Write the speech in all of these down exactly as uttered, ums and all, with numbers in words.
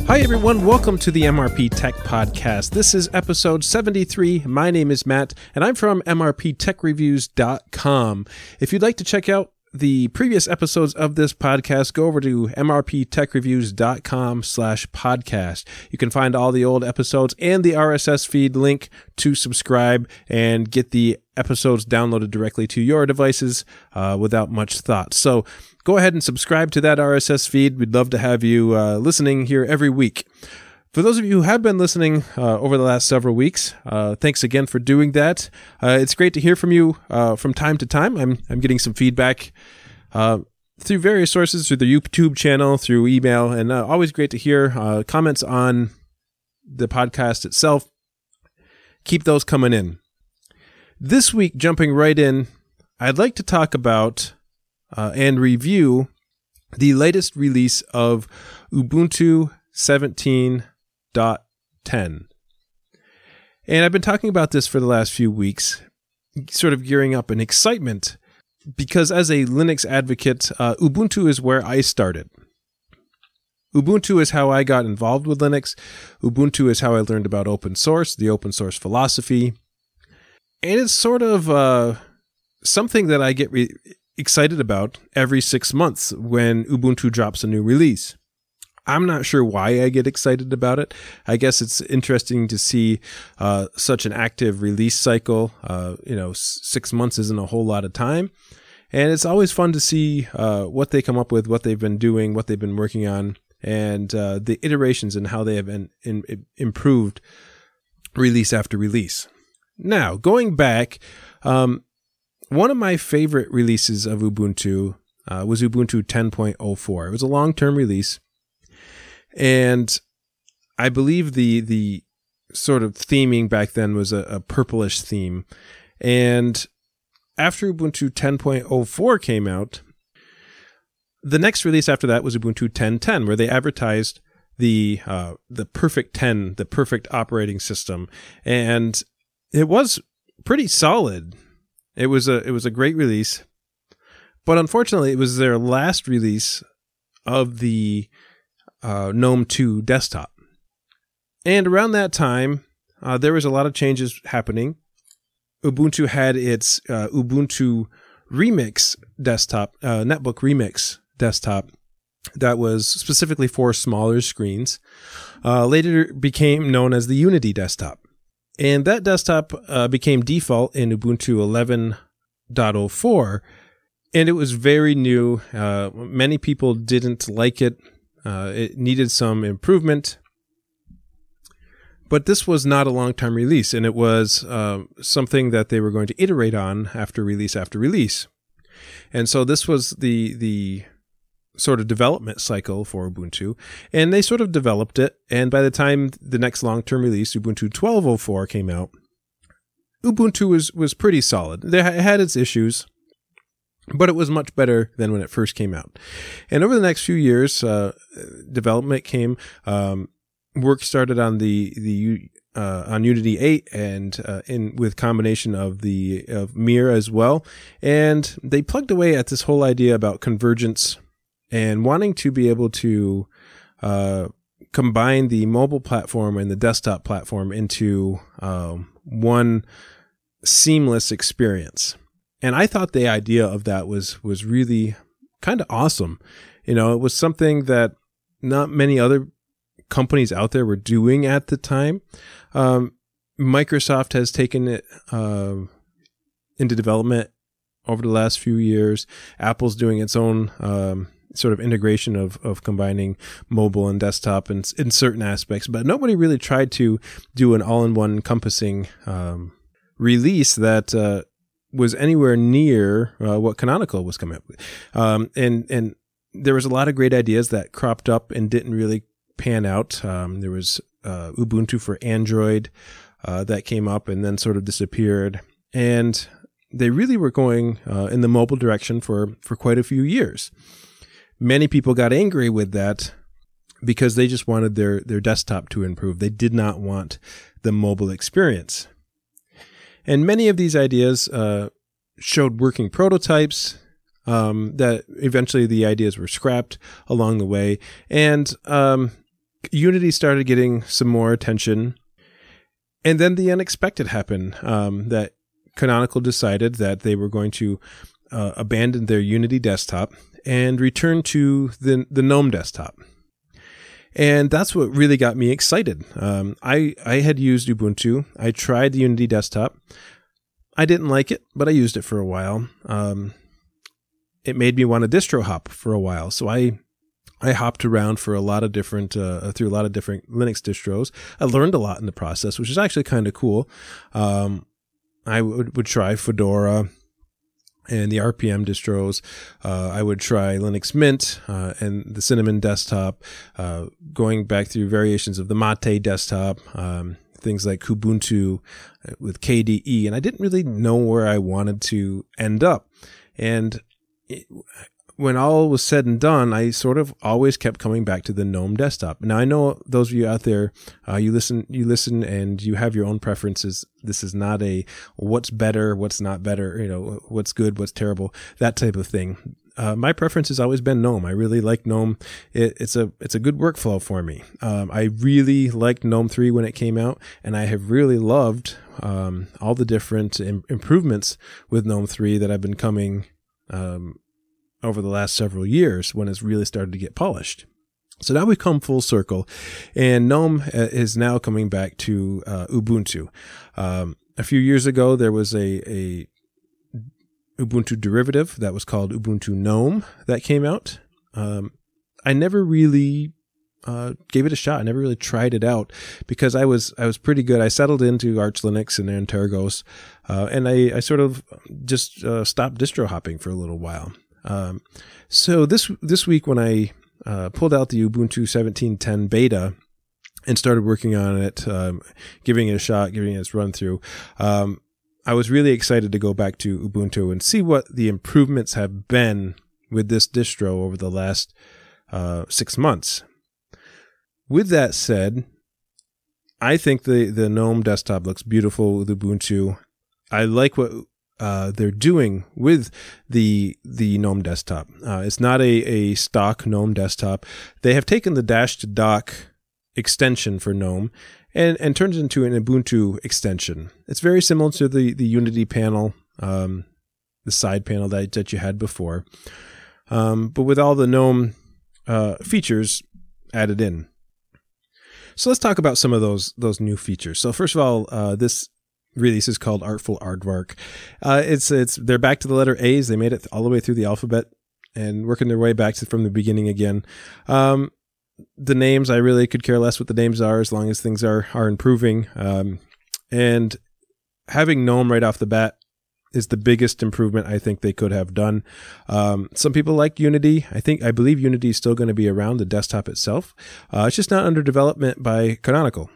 Hi everyone, welcome to the M R P Tech Podcast. This is episode seventy-three. My name is Matt, and I'm from M R P Tech Reviews dot com. If you'd like to check out the previous episodes of this podcast, go over to M R P Tech Reviews dot com slash podcast. You can find all the old episodes and the R S S feed link to subscribe and get the episodes downloaded directly to your devices uh, without much thought. So go ahead and subscribe to that R S S feed. We'd love to have you uh, listening here every week. For those of you who have been listening uh, over the last several weeks, uh, thanks again for doing that. Uh, it's great to hear from you uh, from time to time. I'm I'm getting some feedback uh, through various sources, through the YouTube channel, through email, and uh, always great to hear uh, comments on the podcast itself. Keep those coming in. This week, jumping right in, I'd like to talk about uh, and review the latest release of Ubuntu seventeen point ten. And I've been talking about this for the last few weeks, sort of gearing up in excitement, because as a Linux advocate, uh, Ubuntu is where I started. Ubuntu is how I got involved with Linux. Ubuntu is how I learned about open source, the open source philosophy. And it's sort of uh, something that I get re- excited about every six months when Ubuntu drops a new release. I'm not sure why I get excited about it. I guess it's interesting to see uh, such an active release cycle. Uh, you know, s- six months isn't a whole lot of time. And it's always fun to see uh, what they come up with, what they've been doing, what they've been working on, and uh, the iterations and how they have been in, in, improved release after release. Now, going back, um, one of my favorite releases of Ubuntu uh, was Ubuntu ten point oh four. It was a long-term release. And I believe the the sort of theming back then was a, a purplish theme. And after Ubuntu ten point oh four came out, the next release after that was Ubuntu ten point ten, where they advertised the uh, the perfect ten, the perfect operating system, and it was pretty solid. It was a it was a great release, but unfortunately, it was their last release of the Uh, GNOME two desktop. And around that time, uh, there was a lot of changes happening. Ubuntu had its uh, Ubuntu Remix desktop, uh, Netbook Remix desktop that was specifically for smaller screens. Uh, later became known as the Unity desktop. And that desktop uh, became default in Ubuntu eleven point oh four. And it was very new. Uh, many people didn't like it. Uh, it needed some improvement, but this was not a long-term release, and it was uh, something that they were going to iterate on after release after release. And so this was the the sort of development cycle for Ubuntu, and they sort of developed it, and by the time the next long-term release, Ubuntu twelve point oh four, came out, Ubuntu was, was pretty solid. It had its issues, but it was much better than when it first came out. And over the next few years, uh, development came. Um, work started on the the uh, on Unity eight and uh, in with combination of the of Mir as well. And they plugged away at this whole idea about convergence and wanting to be able to uh, combine the mobile platform and the desktop platform into um, one seamless experience. And I thought the idea of that was was really kind of awesome. You know, it was something that not many other companies out there were doing at the time. Um, Microsoft has taken it uh, into development over the last few years. Apple's doing its own um, sort of integration of of combining mobile and desktop in, in certain aspects, but nobody really tried to do an all-in-one encompassing um, release that uh, was anywhere near uh, what Canonical was coming up with. Um, and, and there was a lot of great ideas that cropped up and didn't really pan out. Um, there was uh, Ubuntu for Android uh, that came up and then sort of disappeared. And they really were going uh, in the mobile direction for, for quite a few years. Many people got angry with that because they just wanted their, their desktop to improve. They did not want the mobile experience. And many of these ideas uh, showed working prototypes um, that eventually the ideas were scrapped along the way. And um, Unity started getting some more attention, and then the unexpected happened, um, that Canonical decided that they were going to uh, abandon their Unity desktop and return to the, the GNOME desktop. And that's what really got me excited. Um, I, I had used Ubuntu. I tried the Unity desktop. I didn't like it, but I used it for a while. Um, it made me want to distro hop for a while. So I, I hopped around for a lot of different, uh, through a lot of different Linux distros. I learned a lot in the process, which is actually kind of cool. Um, I would, would try Fedora and the R P M distros. Uh, I would try Linux Mint uh, and the Cinnamon desktop, uh, going back through variations of the Mate desktop, um, things like Kubuntu with K D E, and I didn't really know where I wanted to end up. And it, when all was said and done, I sort of always kept coming back to the GNOME desktop. Now, I know those of you out there, uh, you listen, you listen and you have your own preferences. This is not a what's better, what's not better, you know, what's good, what's terrible, that type of thing. Uh, my preference has always been GNOME. I really like GNOME. It, it's a, it's a good workflow for me. Um, I really liked GNOME three when it came out, and I have really loved, um, all the different im- improvements with GNOME three that have been coming, um, over the last several years when it's really started to get polished. So now we've come full circle, and GNOME is now coming back to uh, Ubuntu. Um, a few years ago, there was a, a Ubuntu derivative that was called Ubuntu GNOME that came out. Um, I never really uh, gave it a shot. I never really tried it out because I was I was pretty good. I settled into Arch Linux and Antergos, uh, and I, I sort of just uh, stopped distro hopping for a little while. Um, so this, this week when I, uh, pulled out the Ubuntu seventeen ten beta and started working on it, um, giving it a shot, giving it its run through, um, I was really excited to go back to Ubuntu and see what the improvements have been with this distro over the last, uh, six months. With that said, I think the, the GNOME desktop looks beautiful with Ubuntu. I like what Uh, they're doing with the the GNOME desktop. Uh, it's not a, a stock GNOME desktop. They have taken the dash to dock extension for GNOME and, and turned it into an Ubuntu extension. It's very similar to the, the Unity panel, um, the side panel that, that you had before, um, but with all the GNOME uh, features added in. So let's talk about some of those those new features. So first of all, uh, this release is called Artful Aardvark. Uh, it's it's they're back to the letter A's. They made it all the way through the alphabet and working their way back to, from the beginning again. Um, the names, I really could care less what the names are as long as things are are improving. Um, and having GNOME right off the bat is the biggest improvement I think they could have done. Um, some people like Unity. I think I believe Unity is still going to be around the desktop itself. Uh, it's just not under development by Canonical.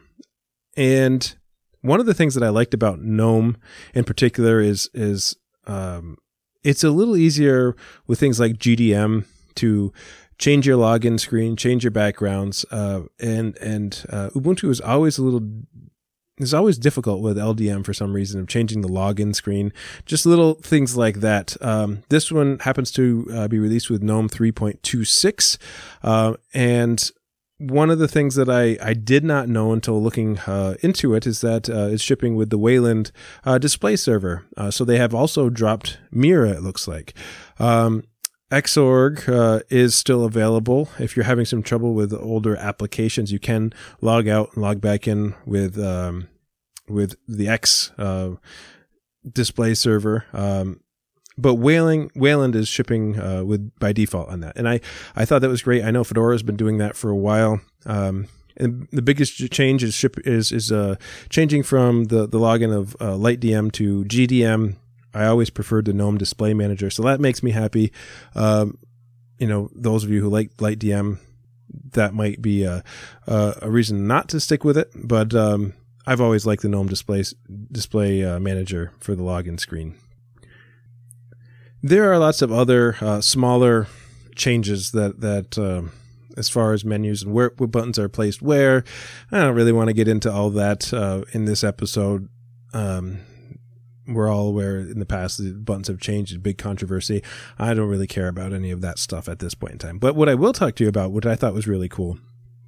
And one of the things that I liked about GNOME in particular is is um, it's a little easier with things like G D M to change your login screen, change your backgrounds, uh, and and uh, Ubuntu is always a little is always difficult with L D M for some reason of changing the login screen, just little things like that. Um, this one happens to uh, be released with GNOME three point two six, uh, and one of the things that I, I did not know until looking uh, into it is that uh, it's shipping with the Wayland uh, display server. Uh, so they have also dropped Mira, it looks like. Um, Xorg uh, is still available. If you're having some trouble with older applications, you can log out and log back in with um, with the X uh, display server. Um, But Wayland, Wayland is shipping uh, with by default on that, and I, I thought that was great. I know Fedora has been doing that for a while. Um, and the biggest change is ship is is uh, changing from the the login of uh, LightDM to G D M. I always preferred the GNOME Display Manager, so that makes me happy. Um, you know, those of you who like LightDM, that might be a a, a reason not to stick with it. But um, I've always liked the GNOME Display Display uh, Manager for the login screen. There are lots of other uh, smaller changes that, that uh, as far as menus and where what buttons are placed where. I don't really want to get into all that uh, in this episode. Um, we're all aware in the past the buttons have changed, a big controversy. I don't really care about any of that stuff at this point in time. But what I will talk to you about, which I thought was really cool,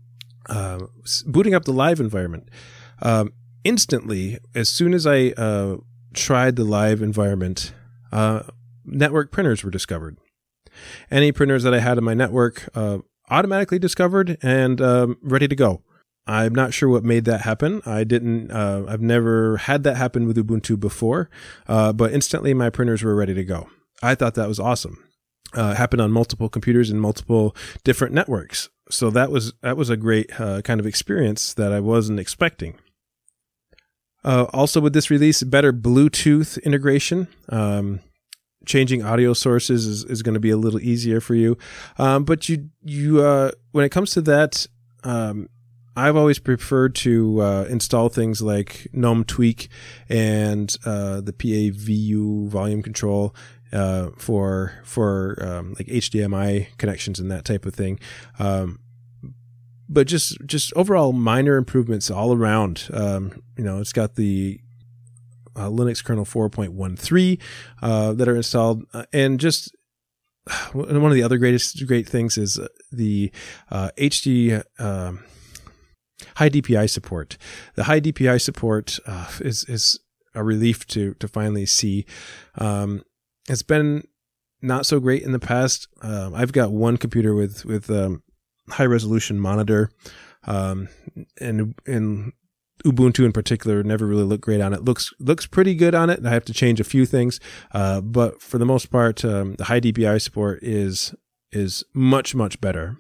uh, booting up the live environment. Um, instantly, as soon as I uh, tried the live environment, uh, network printers were discovered. Any printers that I had in my network uh, automatically discovered and um, ready to go. I'm not sure what made that happen. I didn't, uh, I've never had that happen with Ubuntu before, uh, but instantly my printers were ready to go. I thought that was awesome. Uh, it happened on multiple computers and multiple different networks. So that was, that was a great uh, kind of experience that I wasn't expecting. Uh, also with this release, better Bluetooth integration. Um, changing audio sources is, is going to be a little easier for you. Um, but you, you, uh, when it comes to that, um, I've always preferred to uh, install things like GNOME Tweak and uh, the P A V U volume control uh, for for um, like H D M I connections and that type of thing. Um, but just just overall minor improvements all around. Um, you know, it's got the uh, Linux kernel four point one three uh, that are installed, uh, and just one of the other greatest great things is the uh, H D. Uh, High D P I support. The high D P I support uh, is is a relief to to finally see. Um, it's been not so great in the past. Uh, I've got one computer with with um, high resolution monitor, um, and and Ubuntu in particular never really looked great on it. Looks looks pretty good on it. I have to change a few things, uh, but for the most part, um, the high D P I support is is much much better.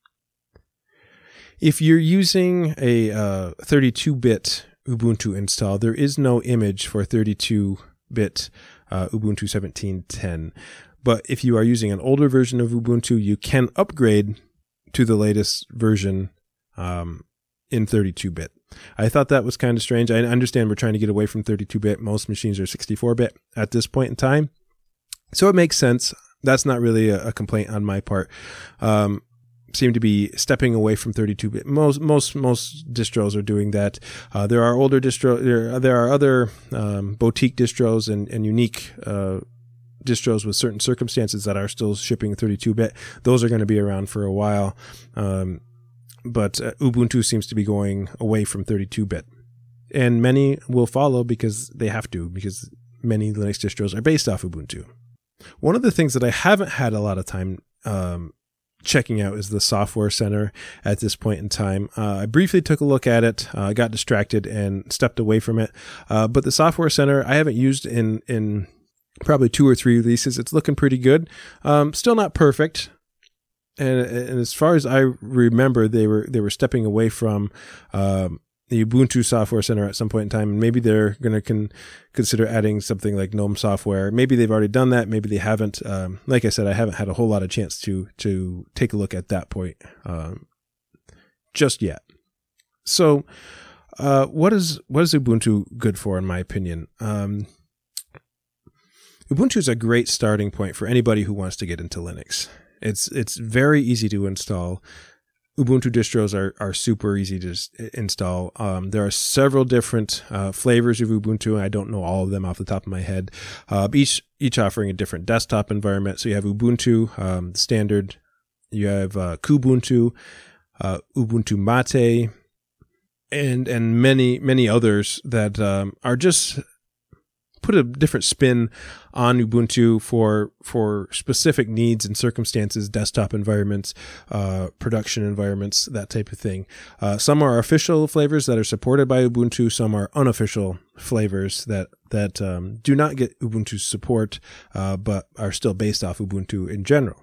If you're using a uh, thirty-two bit Ubuntu install, there is no image for thirty-two bit uh, Ubuntu seventeen ten. But if you are using an older version of Ubuntu, you can upgrade to the latest version um, in thirty-two bit. I thought that was kind of strange. I understand we're trying to get away from thirty-two bit. Most machines are sixty-four bit at this point in time. So it makes sense. That's not really a, a complaint on my part. Um, seem to be stepping away from thirty-two bit. Most most most distros are doing that. Uh, there are older distros. There, there are other um, boutique distros and and unique uh, distros with certain circumstances that are still shipping thirty-two bit. Those are going to be around for a while. Um, but uh, Ubuntu seems to be going away from thirty-two bit, and many will follow because they have to, because many Linux distros are based off Ubuntu. One of the things that I haven't had a lot of time um, checking out is the Software Center at this point in time. Uh, I briefly took a look at it. I uh, got distracted and stepped away from it. Uh, but the Software Center I haven't used in, in probably two or three releases. It's looking pretty good. Um, still not perfect. And, and as far as I remember, they were, they were stepping away from, um, the Ubuntu Software Center at some point in time, and maybe they're going to con- consider adding something like GNOME Software. Maybe they've already done that. Maybe they haven't. Um, like I said, I haven't had a whole lot of chance to to take a look at that point um, just yet. So, uh, what is what is Ubuntu good for, in my opinion? Um, Ubuntu is a great starting point for anybody who wants to get into Linux. It's it's very easy to install. Ubuntu distros are, are super easy to install. Um, there are several different uh, flavors of Ubuntu. I don't know all of them off the top of my head. Uh, each each offering a different desktop environment. So you have Ubuntu um, standard. You have uh, Kubuntu, uh, Ubuntu Mate, and and many many others that um, are just put a different spin on Ubuntu for for specific needs and circumstances, desktop environments, uh, production environments, that type of thing. Uh, some are official flavors that are supported by Ubuntu. Some are unofficial flavors that that um, do not get Ubuntu support, uh, but are still based off Ubuntu in general.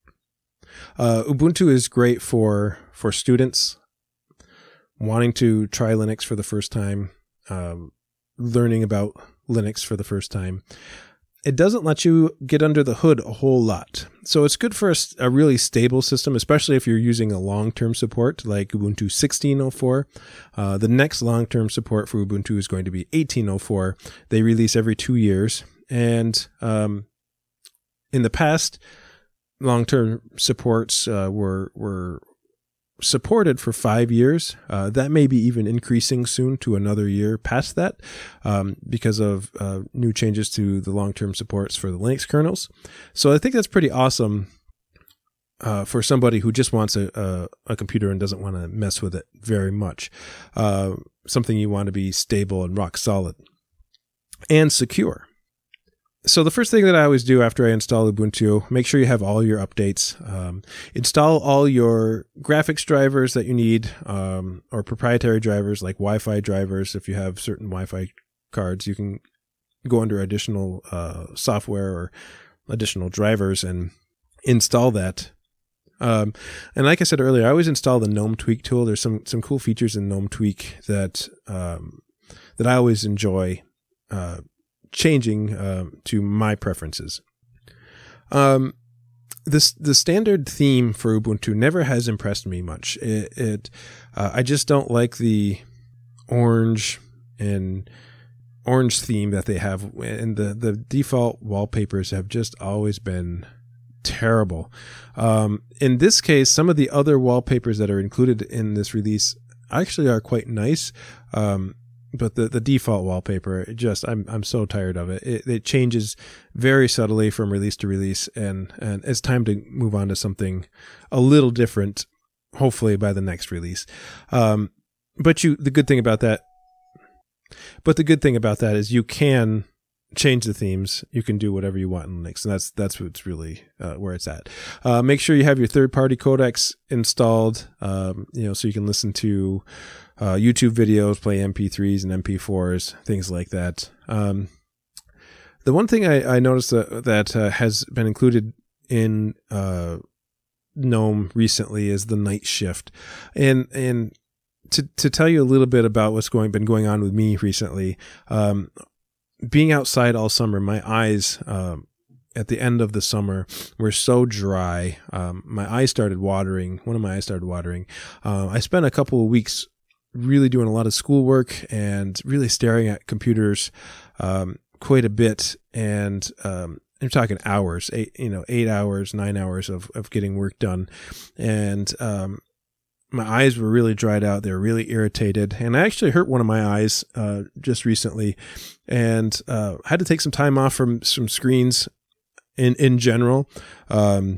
Uh, Ubuntu is great for for students wanting to try Linux for the first time, um, learning about Linux for the first time. It doesn't let you get under the hood a whole lot. So it's good for a, a really stable system, especially if you're using a long-term support like Ubuntu sixteen oh four. Uh, the next long-term support for Ubuntu is going to be eighteen oh four. They release every two years. And um, in the past, long-term supports uh, were were supported for five years. Uh, that may be even increasing soon to another year past that um, because of uh, new changes to the long-term supports for the Linux kernels. So I think that's pretty awesome uh, for somebody who just wants a, a, a computer and doesn't want to mess with it very much. Uh, something you want to be stable and rock solid and secure. So the first thing that I always do after I install Ubuntu, make sure you have all your updates. Um, install all your graphics drivers that you need, um, or proprietary drivers like Wi-Fi drivers. If you have certain Wi-Fi cards, you can go under additional uh, software or additional drivers and install that. Um, and like I said earlier, I always install the GNOME Tweak tool. There's some some cool features in GNOME Tweak that um, that I always enjoy uh, changing uh, to my preferences. Um, this the standard theme for Ubuntu never has impressed me much. It, it uh, I just don't like the orange and orange theme that they have, and the the default wallpapers have just always been terrible. Um, in this case, some of the other wallpapers that are included in this release actually are quite nice. Um, but the, the default wallpaper, it just, I'm, I'm so tired of it. it. It changes very subtly from release to release, and, and it's time to move on to something a little different, hopefully by the next release. Um, but you, the good thing about that, but the good thing about that is you can change the themes. You can do whatever you want in Linux, and that's that's what's really uh, where it's at. Uh, make sure you have your third-party codecs installed, um, you know, so you can listen to uh, YouTube videos, play M P threes and M P fours, things like that. Um, the one thing I, I noticed that, that uh, has been included in uh, GNOME recently is the night shift, and and to to tell you a little bit about what's going been going on with me recently. Um, Being outside all summer, my eyes um, at the end of the summer were so dry. Um, my eyes started watering. One of my eyes started watering. Uh, I spent a couple of weeks really doing a lot of schoolwork and really staring at computers um, quite a bit. And um, I'm talking hours, eight, you know, eight hours, nine hours of, of getting work done. And um, my eyes were really dried out. They were really irritated. And I actually hurt one of my eyes uh, just recently, and uh, had to take some time off from some screens in, in general, um,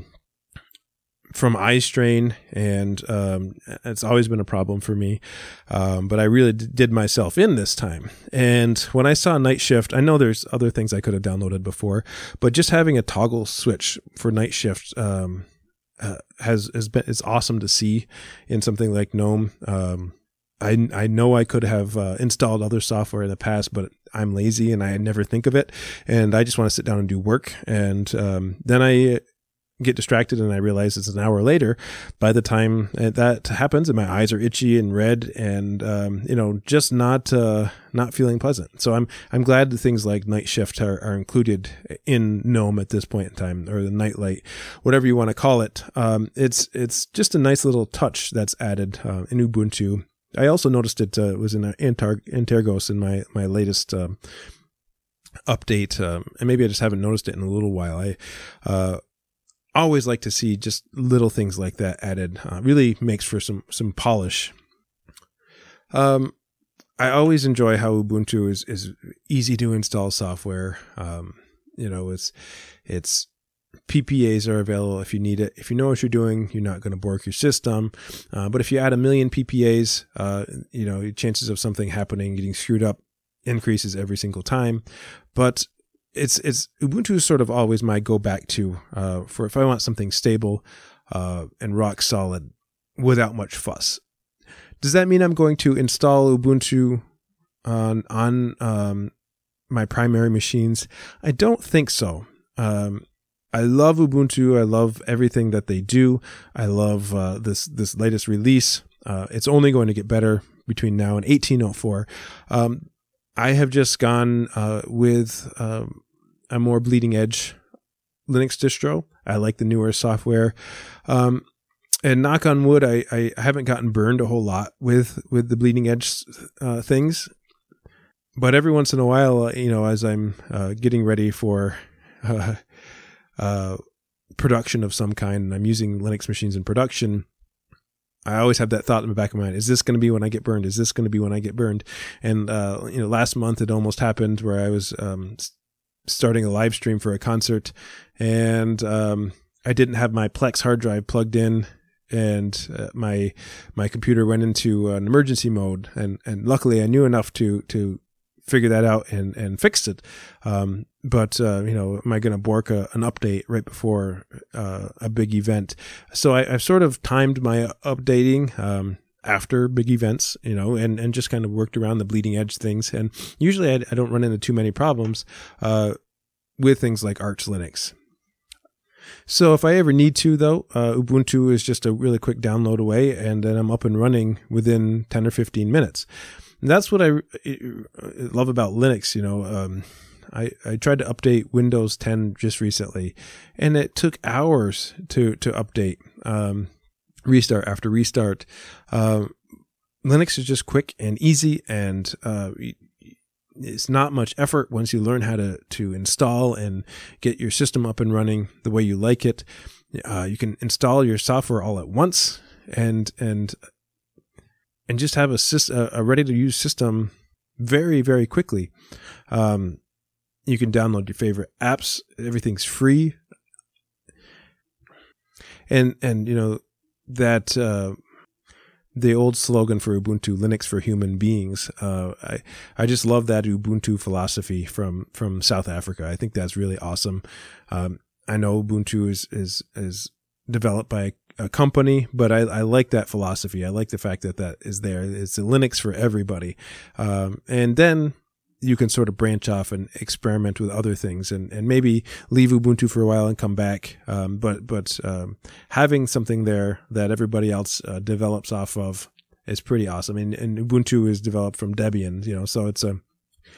from eye strain. And um, it's always been a problem for me. Um, but I really d- did myself in this time. And when I saw Night Shift, I know there's other things I could have downloaded before, but just having a toggle switch for Night Shift, um, Uh, has has been it's awesome to see in something like GNOME. Um, I I know I could have uh, installed other software in the past, but I'm lazy and I never think of it, and I just want to sit down and do work. And um, then I get distracted and I realize it's an hour later by the time that happens, and my eyes are itchy and red, and um, you know, just not uh, not feeling pleasant. So I'm I'm glad that things like Night Shift are, are included in GNOME at this point in time, or the Nightlight, whatever you want to call it. Um, it's it's just a nice little touch that's added uh, in Ubuntu. I also noticed it uh, was in Antar- Antergos in my my latest um, update, um, and maybe I just haven't noticed it in a little while. I uh, always like to see just little things like that added. Uh, really makes for some some polish. Um, I always enjoy how Ubuntu is is easy to install software. Um, you know, it's it's P P As are available if you need it. If you know what you're doing, you're not going to bork your system. Uh, but if you add a million P P As, uh, you know, chances of something happening, getting screwed up, increases every single time. But It's it's Ubuntu is sort of always my go back to uh, for if I want something stable uh, and rock solid without much fuss. Does that mean I'm going to install Ubuntu on on um, my primary machines? I don't think so. Um, I love Ubuntu. I love everything that they do. I love uh, this this latest release. Uh, it's only going to get better between now and eighteen oh four. Um, I have just gone uh, with um, a more bleeding edge Linux distro. I like the newer software. Um, and knock on wood, I, I haven't gotten burned a whole lot with, with the bleeding edge uh, things. But every once in a while, you know, as I'm uh, getting ready for uh, uh, production of some kind, and I'm using Linux machines in production, I always have that thought in the back of my mind: is this going to be when I get burned? Is this going to be when I get burned? And uh, you know, last month it almost happened where I was um, starting a live stream for a concert, and um, I didn't have my Plex hard drive plugged in, and uh, my my computer went into an emergency mode, and, and luckily I knew enough to to figure that out and, and fixed it. Um, but, uh, you know, am I going to bork a, an update right before uh, a big event? So I, I've sort of timed my updating um, after big events, you know, and, and just kind of worked around the bleeding edge things. And usually I, I don't run into too many problems uh, with things like Arch Linux. So if I ever need to, though, uh, Ubuntu is just a really quick download away, and then I'm up and running within ten or fifteen minutes. And that's what I love about Linux. You know, um, I, I tried to update Windows ten just recently, and it took hours to, to update, um, restart after restart. Uh, Linux is just quick and easy, and uh, it's not much effort once you learn how to, to install and get your system up and running the way you like it. Uh, you can install your software all at once, and and and just have a, a ready-to-use system very, very quickly. Um, you can download your favorite apps. Everything's free. And, and you know, that uh, the old slogan for Ubuntu, Linux for human beings, uh, I, I just love that Ubuntu philosophy from, from South Africa. I think that's really awesome. Um, I know Ubuntu is, is, is developed by a company, but I, I like that philosophy. I like the fact that that is there. It's a Linux for everybody. Um, and then you can sort of branch off and experiment with other things, and, and maybe leave Ubuntu for a while and come back. Um, but, but, um, having something there that everybody else uh, develops off of is pretty awesome. And, and Ubuntu is developed from Debian, you know, so it's a,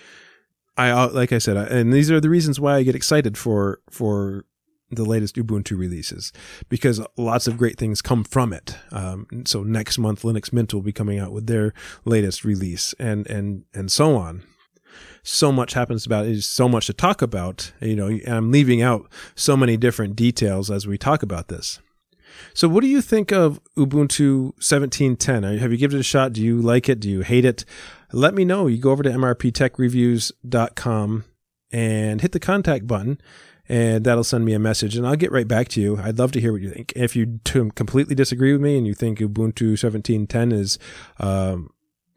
I, like I said, I, and these are the reasons why I get excited for, for, the latest Ubuntu releases, because lots of great things come from it. Um, so next month, Linux Mint will be coming out with their latest release, and, and, and so on. So much happens about it. There's so much to talk about. You know, I'm leaving out so many different details as we talk about this. So what do you think of Ubuntu seventeen ten? Have you given it a shot? Do you like it? Do you hate it? Let me know. You go over to M R P tech reviews dot com and hit the contact button, and that'll send me a message, and I'll get right back to you. I'd love to hear what you think. If you t- completely disagree with me and you think Ubuntu seventeen ten is um,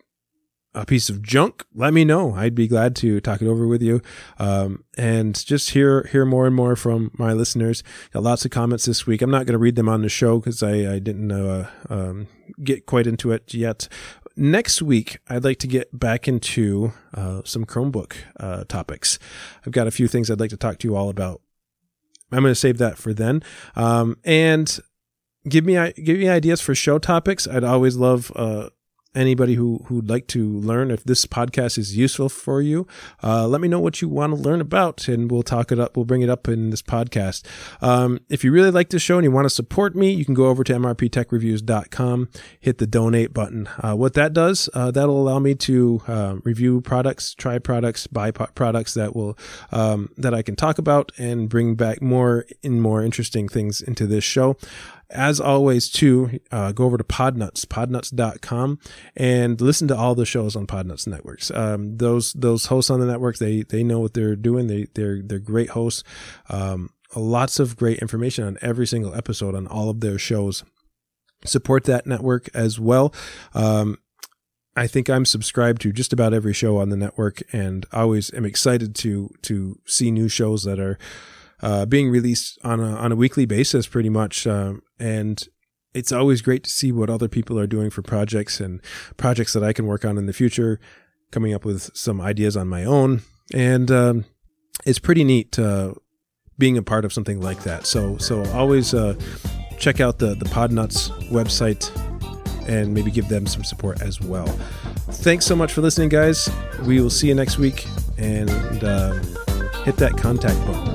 a piece of junk, let me know. I'd be glad to talk it over with you, um, and just hear hear more and more from my listeners. Got lots of comments this week. I'm not going to read them on the show because I, I didn't uh, um, get quite into it yet. Next week, I'd like to get back into uh, some Chromebook uh, topics. I've got a few things I'd like to talk to you all about. I'm going to save that for then. Um, and give me give me ideas for show topics. I'd always love uh, anybody who who'd like to learn if this podcast is useful for you. Uh, let me know what you want to learn about, and we'll talk it up. We'll bring it up in this podcast. Um, if you really like this show and you want to support me, you can go over to M R P tech reviews dot com, hit the donate button. Uh, what that does, uh, that'll allow me to uh, review products, try products, buy po- products that will um, that I can talk about and bring back more and more interesting things into this show. As always, too, uh, go over to Podnuts, podnuts dot com, and listen to all the shows on Podnuts networks. Um, those those hosts on the network, they they know what they're doing. They they're they're great hosts. Um, lots of great information on every single episode on all of their shows. Support that network as well. Um, I think I'm subscribed to just about every show on the network, and always am excited to to see new shows that are Uh, being released on a on a weekly basis, pretty much, um, and it's always great to see what other people are doing for projects and projects that I can work on in the future. Coming up with some ideas on my own, and um, it's pretty neat uh, being a part of something like that. So so always uh, check out the the Podnuts website and maybe give them some support as well. Thanks so much for listening, guys. We will see you next week, and uh, hit that contact button.